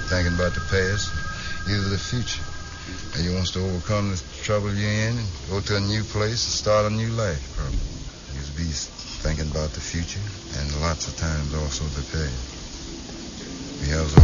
thinking about the past, either the future. And you wants to overcome the trouble you're in and go to a new place and start a new life, probably. You'll be thinking about the future and lots of times also the past. We have